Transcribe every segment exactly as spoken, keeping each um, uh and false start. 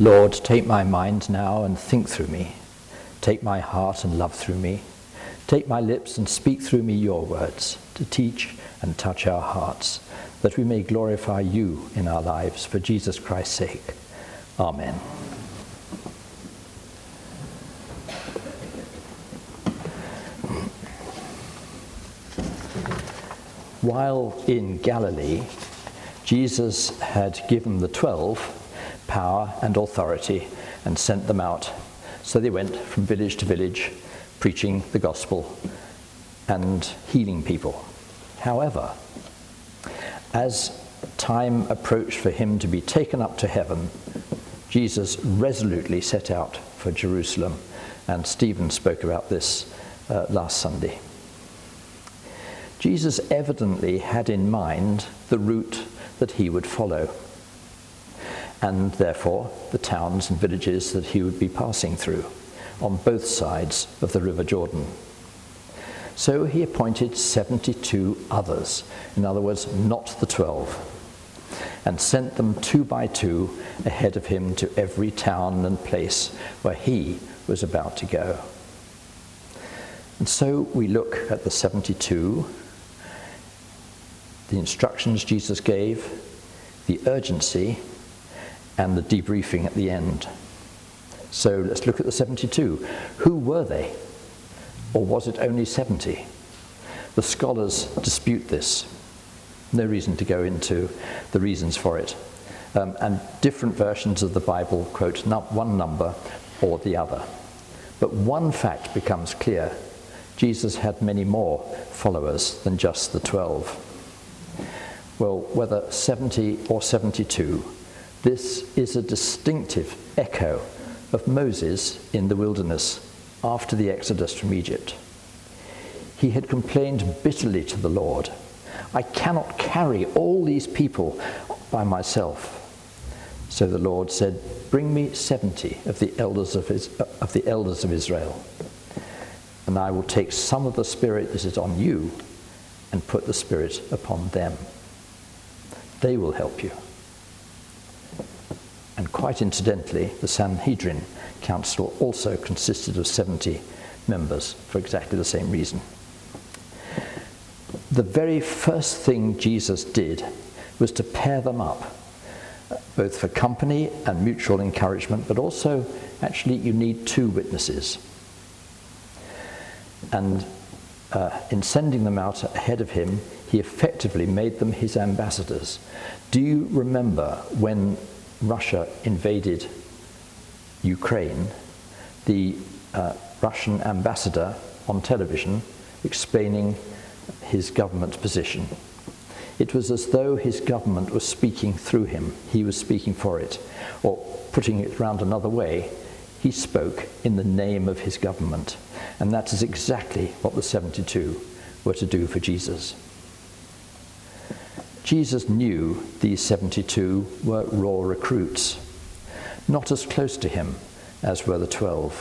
Lord, take my mind now and think through me. Take my heart and love through me. Take my lips and speak through me your words, to teach and touch our hearts, that we may glorify you in our lives for Jesus Christ's sake. Amen. While in Galilee, Jesus had given the twelve power and authority and sent them out. So they went from village to village, preaching the gospel and healing people. However, as time approached for him to be taken up to heaven, Jesus resolutely set out for Jerusalem, and Stephen spoke about this uh, last Sunday. Jesus evidently had in mind the route that he would follow, and therefore the towns and villages that he would be passing through on both sides of the River Jordan. So he appointed seventy-two others, in other words, not the twelve, and sent them two by two ahead of him to every town and place where he was about to go. And so we look at the seventy-two, the instructions Jesus gave, the urgency, and the debriefing at the end. So let's look at the seventy-two. Who were they? Or was it only seventy? The scholars dispute this. No reason to go into the reasons for it. Um, and different versions of the Bible quote num- one number or the other. But one fact becomes clear. Jesus had many more followers than just the twelve. Well, whether seventy or seventy-two, this is a distinctive echo of Moses in the wilderness after the Exodus from Egypt. He had complained bitterly to the Lord, "I cannot carry all these people by myself." So the Lord said, "Bring me seventy of the elders of, his, of the elders of Israel, and I will take some of the Spirit that is on you and put the Spirit upon them. They will help you." And quite incidentally, the Sanhedrin Council also consisted of seventy members for exactly the same reason. The very first thing Jesus did was to pair them up, both for company and mutual encouragement, but also, actually, you need two witnesses. And uh, in sending them out ahead of him, he effectively made them his ambassadors. Do you remember when Russia invaded Ukraine, the uh, Russian ambassador on television explaining his government's position? It was as though his government was speaking through him. He was speaking for it. Or putting it round another way, he spoke in the name of his government. And that is exactly what the seventy-two were to do for Jesus. Jesus knew these seventy-two were raw recruits, not as close to him as were the twelve.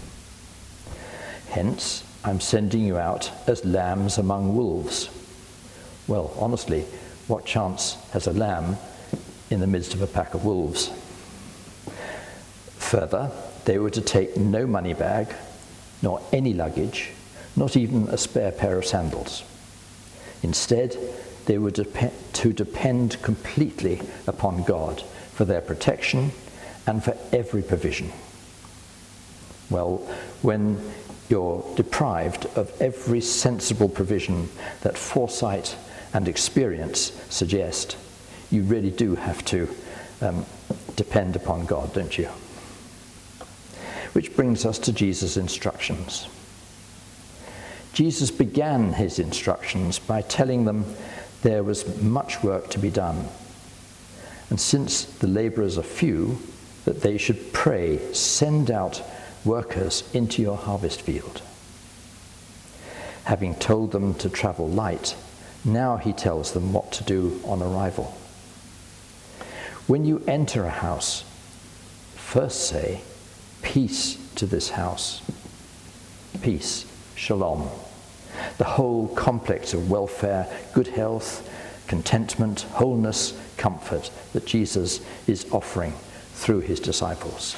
Hence, I'm sending you out as lambs among wolves. Well, honestly, what chance has a lamb in the midst of a pack of wolves? Further, they were to take no money bag, nor any luggage, not even a spare pair of sandals. Instead, they were dep- to depend completely upon God for their protection and for every provision. Well, when you're deprived of every sensible provision that foresight and experience suggest, you really do have to um, depend upon God, don't you? Which brings us to Jesus' instructions. Jesus began his instructions by telling them there was much work to be done. And since the laborers are few, that they should pray, "Send out workers into your harvest field." Having told them to travel light, now he tells them what to do on arrival. When you enter a house, first say, "Peace to this house." Peace, shalom. The whole complex of welfare, good health, contentment, wholeness, comfort that Jesus is offering through his disciples.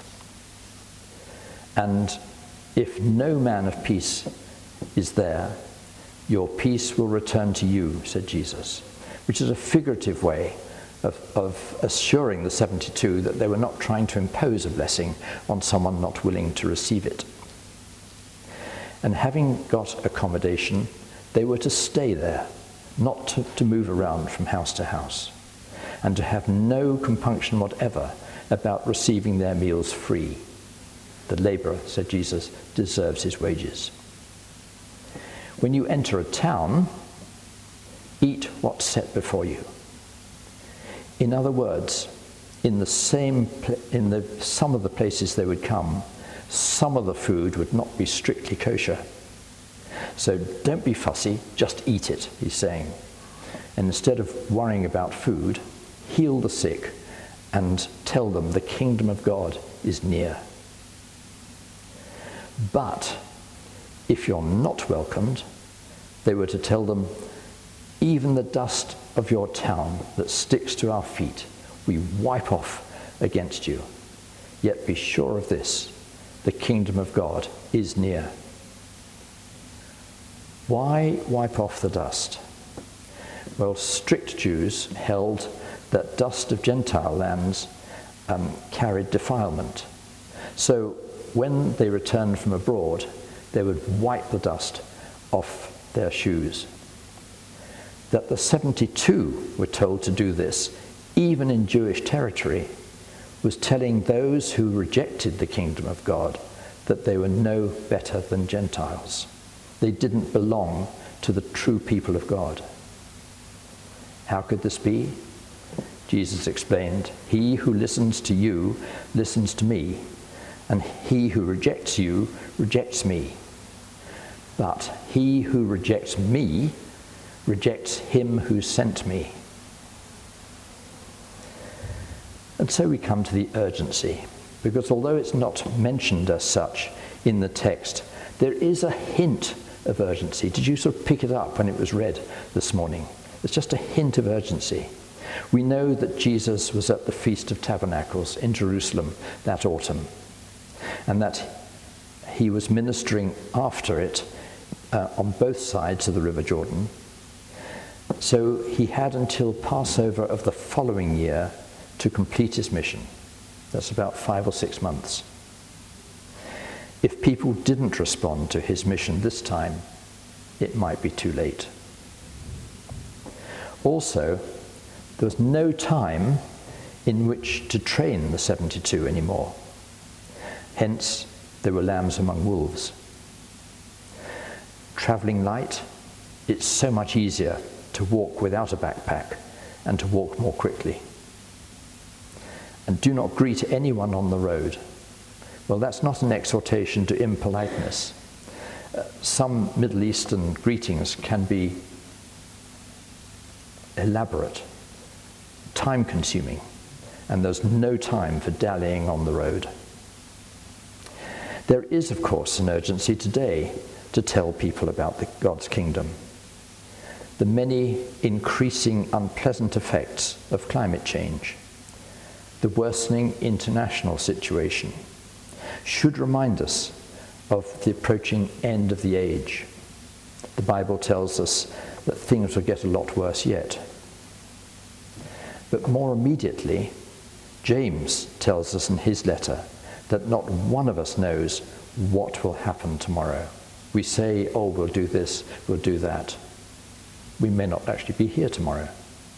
And if no man of peace is there, your peace will return to you, said Jesus, which is a figurative way of, of assuring the seventy-two that they were not trying to impose a blessing on someone not willing to receive it. And having got accommodation, they were to stay there, not to, to move around from house to house, and to have no compunction whatever about receiving their meals free. The labourer, said Jesus, deserves his wages. When you enter a town, eat what's set before you. In other words, in the same pl- in the some of the places they would come, some of the food would not be strictly kosher. So don't be fussy, just eat it, he's saying. And instead of worrying about food, heal the sick and tell them the kingdom of God is near. But if you're not welcomed, they were to tell them, even the dust of your town that sticks to our feet, we wipe off against you. Yet be sure of this, the kingdom of God is near. Why wipe off the dust? Well, strict Jews held that dust of Gentile lands um, carried defilement. So when they returned from abroad, they would wipe the dust off their shoes. That the seventy-two were told to do this, even in Jewish territory, was telling those who rejected the kingdom of God that they were no better than Gentiles. They didn't belong to the true people of God. How could this be? Jesus explained, he who listens to you listens to me, and he who rejects you rejects me. But he who rejects me rejects him who sent me. And so we come to the urgency, because although it's not mentioned as such in the text, there is a hint of urgency. Did you sort of pick it up when it was read this morning? It's just a hint of urgency. We know that Jesus was at the Feast of Tabernacles in Jerusalem that autumn, and that he was ministering after it uh, on both sides of the River Jordan. So he had until Passover of the following year to complete his mission. That's about five or six months. If people didn't respond to his mission this time, it might be too late. Also, there was no time in which to train the seventy-two anymore. Hence, they were lambs among wolves. Traveling light, it's so much easier to walk without a backpack and to walk more quickly. And do not greet anyone on the road. Well, that's not an exhortation to impoliteness. Uh, some Middle Eastern greetings can be elaborate, time-consuming, and there's no time for dallying on the road. There is, of course, an urgency today to tell people about the, God's kingdom. The many increasing unpleasant effects of climate change, the worsening international situation, should remind us of the approaching end of the age. The Bible tells us that things will get a lot worse yet. But more immediately, James tells us in his letter that not one of us knows what will happen tomorrow. We say, oh, we'll do this, we'll do that. We may not actually be here tomorrow.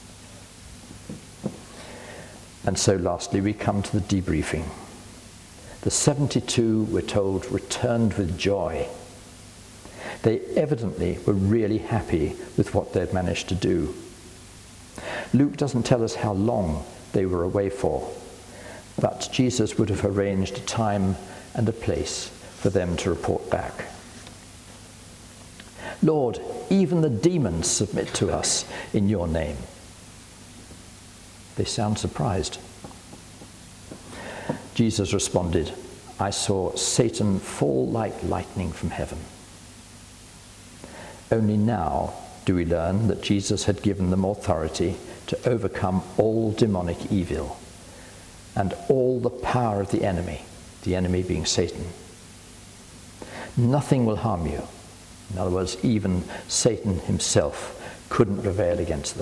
And so lastly, we come to the debriefing. The seventy-two, we're told, returned with joy. They evidently were really happy with what they'd managed to do. Luke doesn't tell us how long they were away for, but Jesus would have arranged a time and a place for them to report back. Lord, even the demons submit to us in your name. They sound surprised. Jesus responded, I saw Satan fall like lightning from heaven. Only now do we learn that Jesus had given them authority to overcome all demonic evil, and all the power of the enemy, the enemy being Satan. Nothing will harm you. In other words, even Satan himself couldn't prevail against them.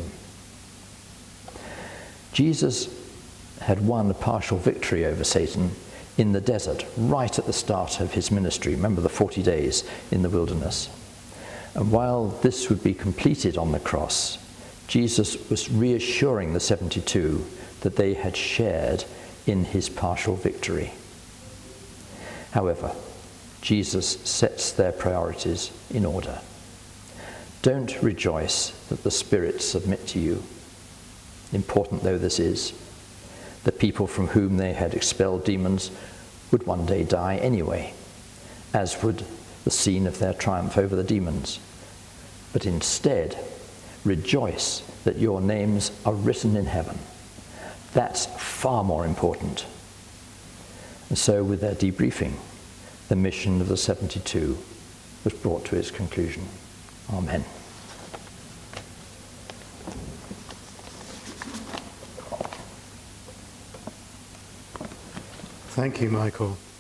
Jesus had won a partial victory over Satan in the desert, right at the start of his ministry. Remember the forty days in the wilderness. And while this would be completed on the cross, Jesus was reassuring the seventy-two that they had shared in his partial victory. However, Jesus sets their priorities in order. Don't rejoice that the spirits submit to you, important though this is. The people from whom they had expelled demons would one day die anyway, as would the scene of their triumph over the demons. But instead, rejoice that your names are written in heaven. That's far more important. And so with their debriefing, the mission of the seventy-two was brought to its conclusion. Amen. Thank you, Michael.